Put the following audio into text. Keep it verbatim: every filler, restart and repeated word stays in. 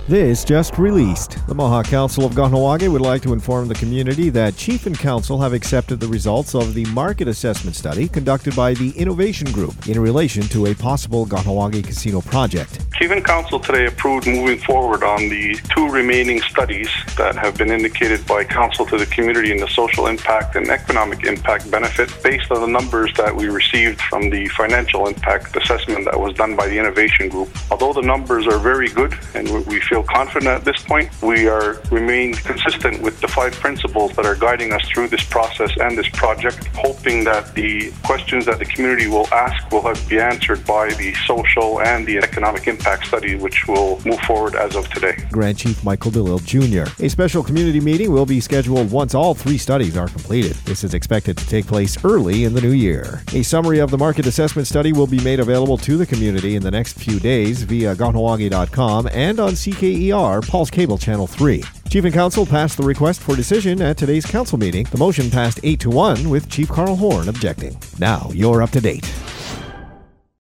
This just released. The Mohawk Council of Kahnawake would like to inform the community that Chief and Council have accepted the results of the market assessment study conducted by the Innovation Group in relation to a possible Kahnawake casino project. Chief and Council today approved moving forward on the two remaining studies that have been indicated by Council to the community in the social impact and economic impact benefit based on the numbers that we received from the financial impact assessment that was done by the Innovation Group. Although the numbers are very good and we feel confident at this point, we are remain consistent with the five principles that are guiding us through this process and this project, hoping that the questions that the community will ask will have be answered by the social and the economic impact study, which will move forward as of today. Grand Chief Michael DeLille Junior A special community meeting will be scheduled once all three studies are completed. This is expected to take place early in the new year. A summary of the market assessment study will be made available to the community in the next few days via kahnawake dot com and on C K E R, Pulse Cable Channel three. Chief and Council passed the request for decision at today's council meeting. The motion passed eight to one with Chief Carl Horn objecting. Now you're up to date.